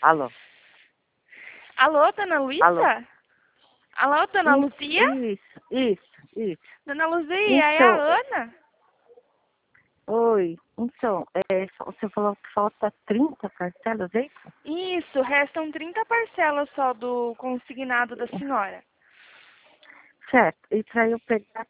Alô? Alô, dona Alô? Luísa? Alô, dona Luzia? Isso. Dona Luzia, é a Então, Ana? oi. Então, você falou que falta 30 parcelas, é isso? Isso, restam 30 parcelas só do consignado da senhora. Certo. E para eu pegar,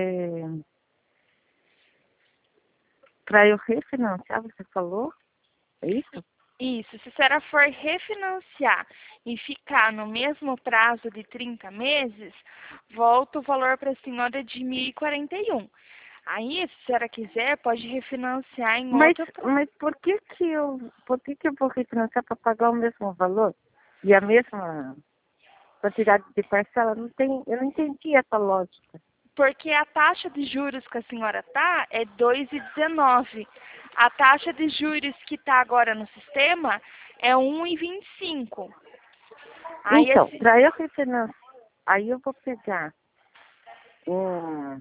para eu refinanciar, você falou? É isso? Isso, se a senhora for refinanciar e ficar no mesmo prazo de 30 meses, volta o valor para a senhora de 1.041. Aí, se a senhora quiser, pode refinanciar em Mas, outro prazo. mas por que que eu vou refinanciar para pagar o mesmo valor? E a mesma quantidade de parcela? Eu não entendi essa lógica. Porque a taxa de juros que a senhora tá é 2,19. A taxa de juros que está agora no sistema é 1,25. Aí Então, assim, para eu refinanciar, aí eu vou pegar um.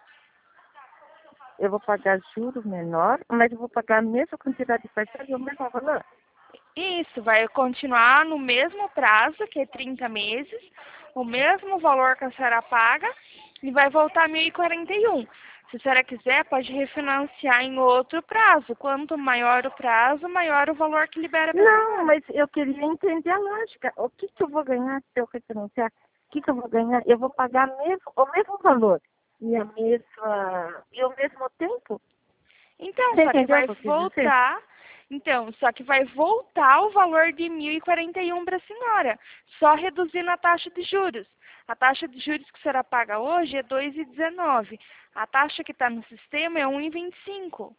Eu vou pagar juros menor, mas eu vou pagar a mesma quantidade de parcela e o mesmo valor. isso vai continuar no mesmo prazo, que é 30 meses, o mesmo valor que a senhora paga e vai voltar a 1.041. Se a senhora quiser, pode refinanciar em outro prazo. Quanto maior o prazo, maior o valor que libera para a Não, senhora. mas eu queria entender a lógica. O que que eu vou ganhar se eu refinanciar? O que que eu vou ganhar? Eu vou pagar o mesmo valor e o mesmo tempo? Então, Você só que entendeu o vai que eu quis dizer? voltar. Então, só que vai voltar o valor de 1.041 para a senhora, só reduzindo a taxa de juros. A taxa de juros que a senhora paga hoje é 2,19. A taxa que está no sistema é 1,25.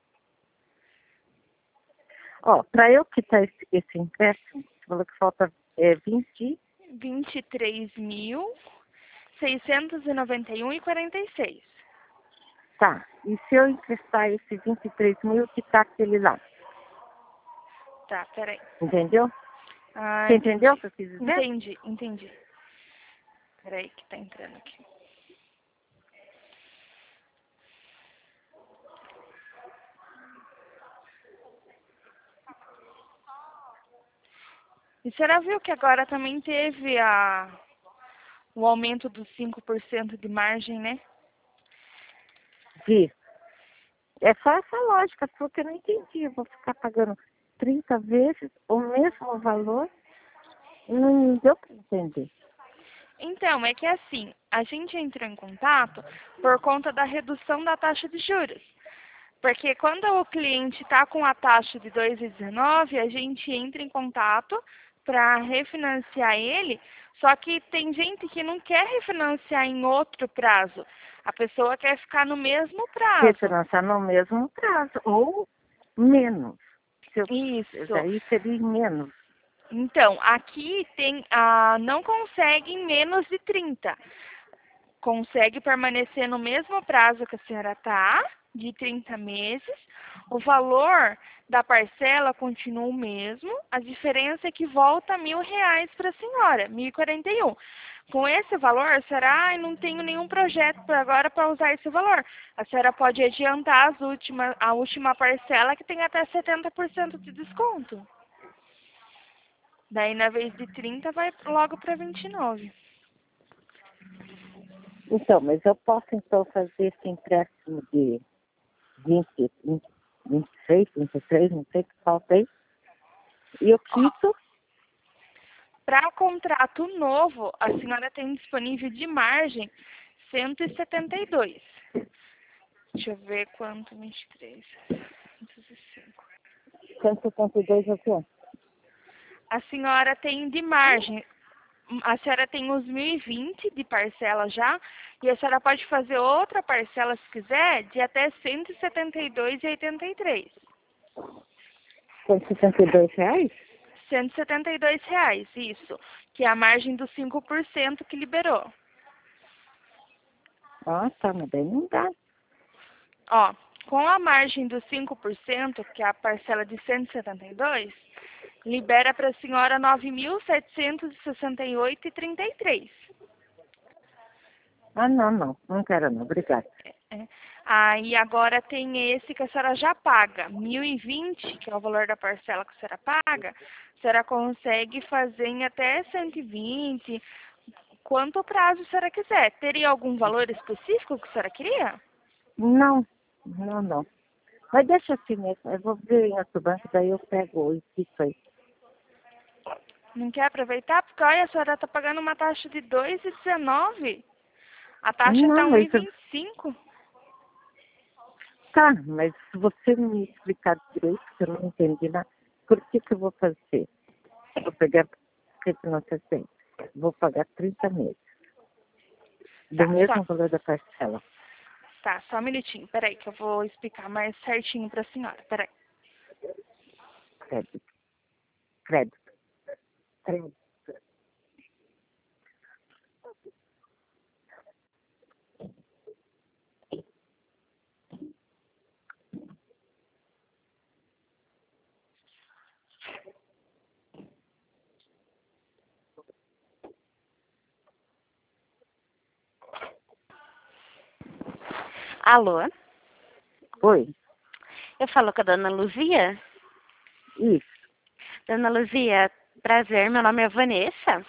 Ó, para eu quitar esse empréstimo, você falou que falta 20. 23.691,46. Tá. E se eu emprestar esse 23 mil, quitar aquele lá? Tá, peraí. Entendeu? Ah, Você entendeu o entendi. que eu quis dizer? Entendi. Peraí que tá entrando aqui. E a senhora viu que agora também teve o aumento dos 5% de margem, né? Vi. É só essa lógica, só que eu não entendi. Eu vou ficar pagando 30 vezes o mesmo valor? Não deu para entender. Então, é que assim, a gente entrou em contato por conta da redução da taxa de juros. Porque quando o cliente está com a taxa de 2,19, a gente entra em contato para refinanciar ele, só que tem gente que não quer refinanciar em outro prazo. A pessoa quer ficar no mesmo prazo. Refinanciar no mesmo prazo, ou menos. Se eu, Isso. daí seria menos. Então, aqui tem, não consegue em menos de 30. Consegue permanecer no mesmo prazo que a senhora está, de 30 meses. O valor da parcela continua o mesmo. A diferença é que volta R$ 1.000 para a senhora, 1.041. Com esse valor, a senhora, não tenho nenhum projeto por agora para usar esse valor. A senhora pode adiantar a última parcela que tem até 70% de desconto. Daí, na vez de 30, vai logo para 29. Então, mas eu posso então fazer esse empréstimo de 26, 23, não sei o que falta aí. E eu quito. Para contrato novo, a senhora tem disponível de margem 172. Deixa eu ver quanto, 23. 105. 172 é o quê? A senhora tem de margem, a senhora tem os 1.020 de parcela já, e a senhora pode fazer outra parcela, se quiser, de até 172,83. R$ 172? R$ 172, isso, que é a margem dos 5% que liberou. Ah, tá, mas daí não dá. Ó, com a margem dos 5%, que é a parcela de 172, libera para a senhora 9.768,33. Ah, não quero não, obrigada. Aí agora tem esse que a senhora já paga, 1.020, que é o valor da parcela que a senhora paga, A senhora consegue fazer em até 120, quanto prazo a senhora quiser. Teria algum valor específico que a senhora queria? Não, não, não. Mas deixa assim mesmo. Eu vou ver em outro banco, daí eu pego isso aí. Não quer aproveitar? Porque, olha, a senhora está pagando uma taxa de 2,19. A taxa está Não, mas 1,25. tá, mas se você me explicar direito, que eu não entendi nada, por que eu vou fazer? Vou pegar, porque não sei se vou pagar 30 meses. Tá, Do só, mesmo valor da parcela. tá, só um minutinho. Peraí, que eu vou explicar mais certinho para a senhora. Peraí. Crédito, crédito, crédito. Alô? Oi, Eu falo com a dona Luzia? isso. Dona Luzia, prazer, meu nome é Vanessa.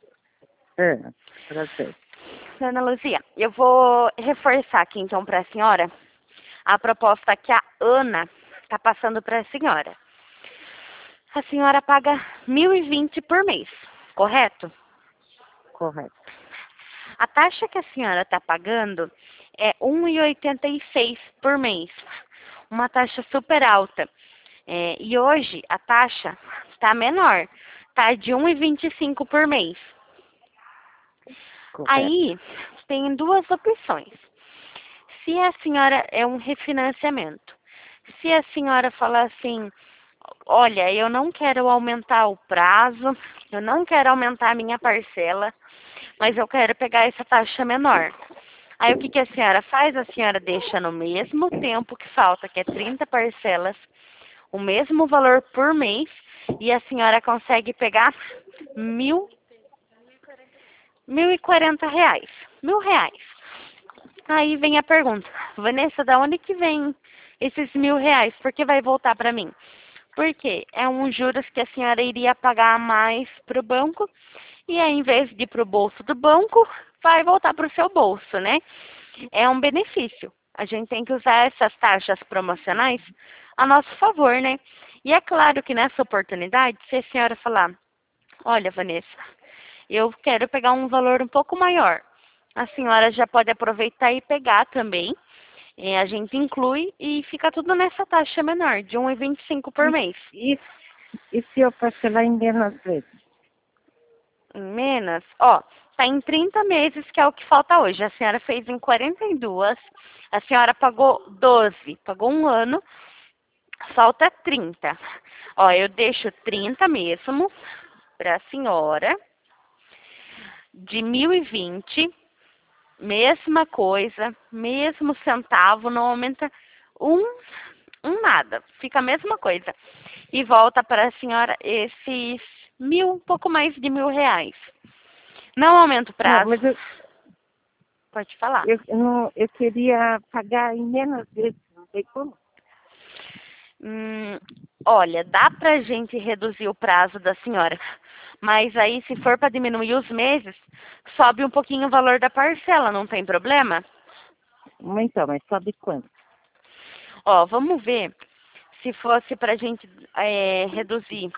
Prazer. Dona Luzia, eu vou reforçar aqui então para a senhora a proposta que a Ana está passando para a senhora. A senhora paga 1.020 por mês, correto? Correto. A taxa que a senhora está pagando é 1,86 por mês, uma taxa super alta. E hoje a taxa está menor, está de 1,25 por mês. Correto. Aí tem duas opções. Se a senhora é um refinanciamento, se a senhora falar assim, olha, eu não quero aumentar o prazo, eu não quero aumentar a minha parcela, mas eu quero pegar essa taxa menor. Aí o que que a senhora faz? A senhora deixa no mesmo tempo que falta, que é 30 parcelas, o mesmo valor por mês, e a senhora consegue pegar R$ 1.040. R$ 1.000. Aí vem a pergunta, Vanessa, da onde que vem esses R$ 1.000? Por que vai voltar para mim? Porque é um juros que a senhora iria pagar mais para o banco, e aí, em vez de ir para o bolso do banco, vai voltar para o seu bolso, né? É um benefício. A gente tem que usar essas taxas promocionais a nosso favor, né? E é claro que nessa oportunidade, se a senhora falar, olha, Vanessa, eu quero pegar um valor um pouco maior, a senhora já pode aproveitar e pegar também. A gente inclui e fica tudo nessa taxa menor, de 1,25 por mês. E se eu parcelar em menos vezes? Menos, ó, tá em 30 meses, que é o que falta hoje. A senhora fez em 42, a senhora pagou 12, pagou um ano, falta 30. Ó, eu deixo 30 mesmo para a senhora, de 1.020, mesma coisa, mesmo centavo, não aumenta um nada, fica a mesma coisa. E volta para a senhora esses um pouco mais de R$ 1.000. Não aumenta o Não, prazo. mas Pode falar. eu queria pagar em menos vezes, não sei como. Olha, dá pra gente reduzir o prazo da senhora, mas aí se for para diminuir os meses, sobe um pouquinho o valor da parcela, não tem problema? Então, mas sobe quanto? Ó, vamos ver se fosse pra gente reduzir.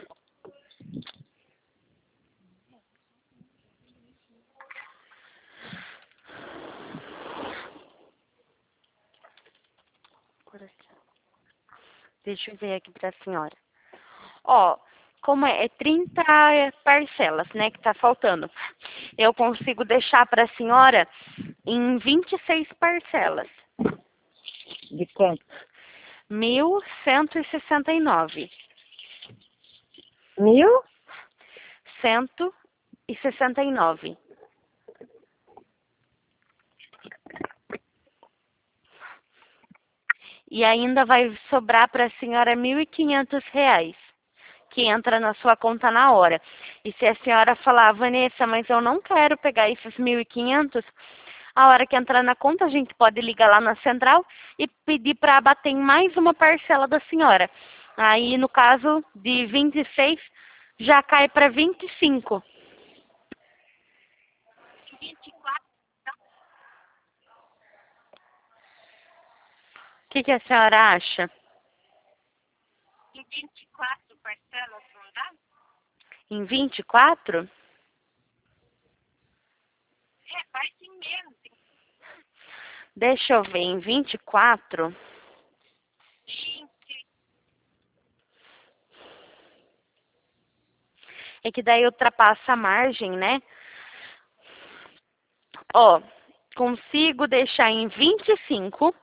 Por aqui. Deixa eu ver aqui pra senhora. Ó, como é 30 parcelas, né, que tá faltando. Eu consigo deixar pra senhora em 26 parcelas. De quanto? 1.169. 1.000? 169. E ainda vai sobrar para a senhora R$ 1.500, que entra na sua conta na hora. E se a senhora falar, Vanessa, mas eu não quero pegar esses 1.500, a hora que entrar na conta, a gente pode ligar lá na central e pedir para abater em mais uma parcela da senhora. Aí, no caso de 26, já cai para 25. 24, O que a senhora acha? em 24 parcelas não dá? Em 24? Vai sim menos. Deixa eu ver, em 24. 20. É que daí ultrapassa a margem, né? Ó, consigo deixar em 25.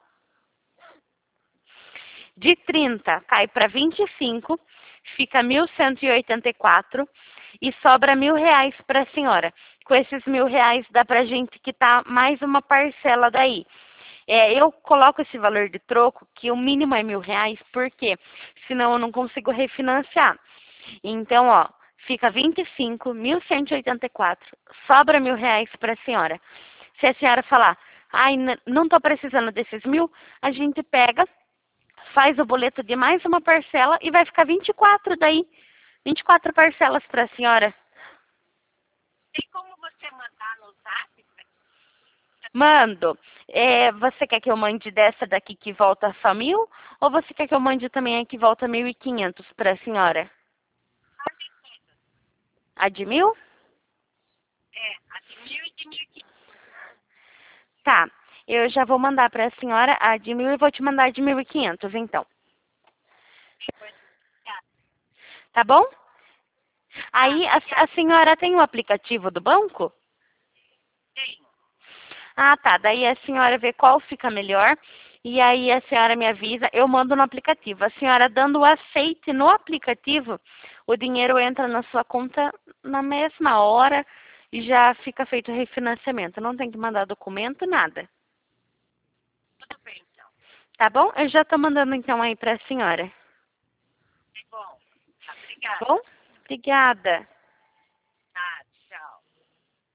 De 30 cai para 25, fica 1.184 e sobra R$ 1.000 para a senhora. Com esses R$ 1.000 dá para a gente quitar mais uma parcela daí. Eu coloco esse valor de troco, que o mínimo é R$ 1.000, porque senão eu não consigo refinanciar. Então, ó, fica 25, 1.184, sobra R$ 1.000 para a senhora. Se a senhora falar, ai, não estou precisando desses 1.000, a gente pega, faz o boleto de mais uma parcela e vai ficar 24 daí. 24 parcelas para a senhora. Tem como você mandar no zap? Mando. Você quer que eu mande dessa daqui que volta só 1.000? Ou você quer que eu mande também a que volta 1.500 para a senhora? A de 1.000? A de 1.000 e de 1.500. Tá. Eu já vou mandar para a senhora a de 1.000 e vou te mandar a de 1.500, então. Tá bom? Aí, a senhora tem o aplicativo do banco? Tem. Ah, tá. Daí a senhora vê qual fica melhor. E aí a senhora me avisa, eu mando no aplicativo. A senhora dando o aceite no aplicativo, o dinheiro entra na sua conta na mesma hora e já fica feito o refinanciamento. Não tem que mandar documento, nada. Tudo bem, então. Tá bom? Eu já tô mandando então aí pra senhora. Tá bom. Tá bom? Obrigada.